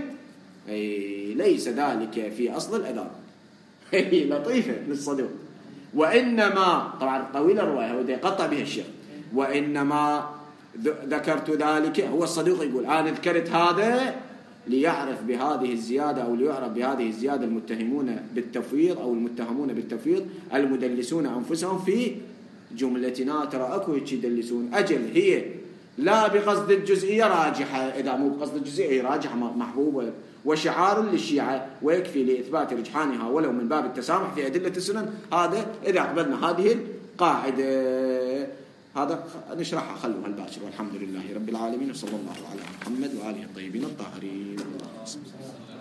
ليس ذلك في أصل الأذان. لطيفة للصدوق. وإنما طبعا طويلة الرواية وده يقطع بها الشيخ. وإنما ذكرت ذلك، هو الصدوق يقول أنا ذكرت هذا ليعرف بهذه الزيادة أو ليعرف بهذه الزيادة المتهمون بالتفويض أو المتهمون بالتفويض المدلسون أنفسهم في جملتنا. ترى أكو هيك يدلسون. أجل هي لا بقصد الجزئية راجحة، إذا مو بقصد الجزئية راجحة محبوبة وشعار للشيعة، ويكفي لإثبات رجحانها ولو من باب التسامح في أدلة السنن. هذا إذا قبلنا هذه القاعدة، هذا نشرحها خلوها الباشر. والحمد لله رب العالمين، وصلى الله على محمد وآله الطيبين الطاهرين.